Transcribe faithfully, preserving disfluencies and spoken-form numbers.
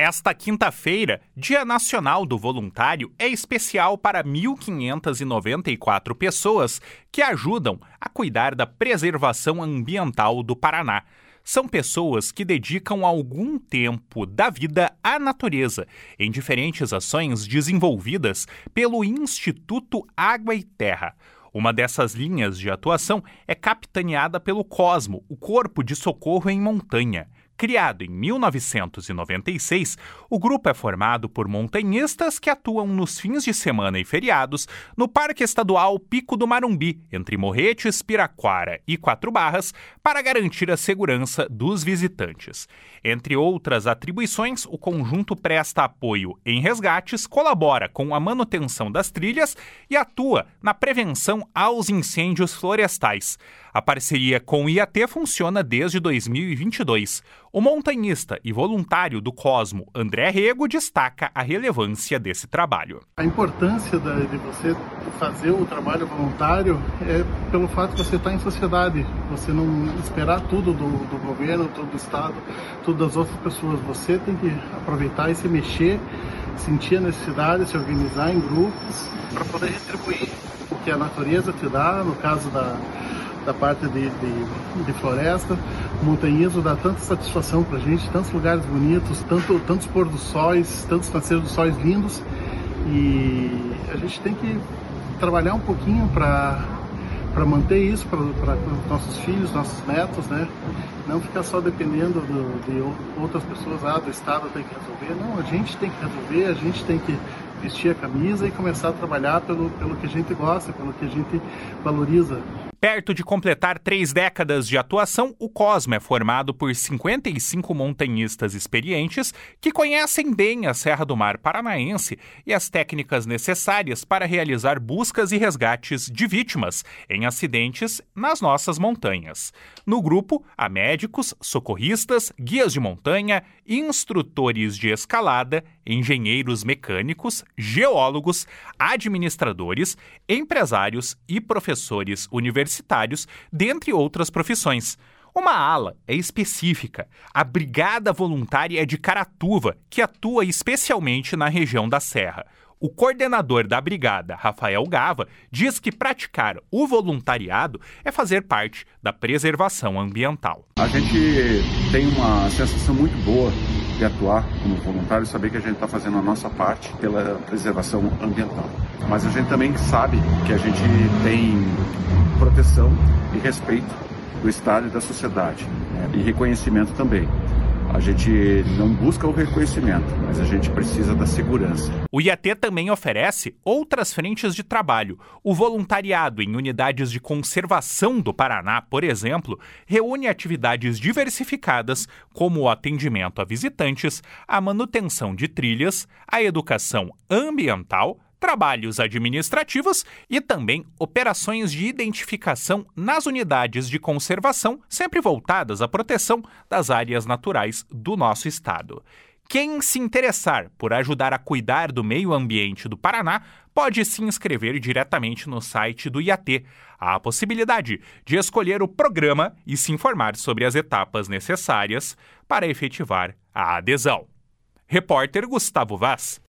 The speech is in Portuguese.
Esta quinta-feira, Dia Nacional do Voluntário, é especial para mil quinhentas e noventa e quatro pessoas que ajudam a cuidar da preservação ambiental do Paraná. São pessoas que dedicam algum tempo da vida à natureza, em diferentes ações desenvolvidas pelo Instituto Água e Terra. Uma dessas linhas de atuação é capitaneada pelo COSMO, o Corpo de Socorro em Montanha. Criado em mil novecentos e noventa e seis, o grupo é formado por montanhistas que atuam nos fins de semana e feriados no Parque Estadual Pico do Marumbi, entre Morretes, Piraquara e Quatro Barras, para garantir a segurança dos visitantes. Entre outras atribuições, o conjunto presta apoio em resgates, colabora com a manutenção das trilhas e atua na prevenção aos incêndios florestais. A parceria com o I A T funciona desde dois mil e vinte e dois. O montanhista e voluntário do COSMO, André Rego, destaca a relevância desse trabalho. A importância de você fazer o trabalho voluntário é pelo fato de você estar em sociedade, você não esperar tudo do, do governo, tudo do Estado, tudo das outras pessoas. Você tem que aproveitar e se mexer, sentir a necessidade, se organizar em grupos para poder retribuir o que a natureza te dá, no caso da da parte de, de, de floresta. O montanhismo dá tanta satisfação pra gente, tantos lugares bonitos, tanto, tantos pôr do sóis, tantos nascer dos sóis lindos, e a gente tem que trabalhar um pouquinho para para manter isso para os nossos filhos, nossos netos, né? Não ficar só dependendo do, de outras pessoas, ah, do Estado tem que resolver. Não, a gente tem que resolver, a gente tem que vestir a camisa e começar a trabalhar pelo, pelo que a gente gosta, pelo que a gente valoriza. Perto de completar três décadas de atuação, o COSMO é formado por cinquenta e cinco montanhistas experientes que conhecem bem a Serra do Mar Paranaense e as técnicas necessárias para realizar buscas e resgates de vítimas em acidentes nas nossas montanhas. No grupo, há médicos, socorristas, guias de montanha, instrutores de escalada, engenheiros mecânicos, geólogos, administradores, empresários e professores universitários, dentre outras profissões. Uma ala é específica. A Brigada Voluntária é de Caratuva, que atua especialmente na região da Serra. O coordenador da brigada, Rafael Gava, diz que praticar o voluntariado é fazer parte da preservação ambiental. A gente tem uma sensação muito boa de atuar como voluntário e saber que a gente está fazendo a nossa parte pela preservação ambiental. Mas a gente também sabe que a gente tem proteção e respeito do Estado e da sociedade, né? E reconhecimento também. A gente não busca o reconhecimento, mas a gente precisa da segurança. O I A T também oferece outras frentes de trabalho. O voluntariado em unidades de conservação do Paraná, por exemplo, reúne atividades diversificadas, como o atendimento a visitantes, a manutenção de trilhas, a educação ambiental, trabalhos administrativos e também operações de identificação nas unidades de conservação, sempre voltadas à proteção das áreas naturais do nosso estado. Quem se interessar por ajudar a cuidar do meio ambiente do Paraná pode se inscrever diretamente no site do I A T. Há a possibilidade de escolher o programa e se informar sobre as etapas necessárias para efetivar a adesão. Repórter Gustavo Vaz.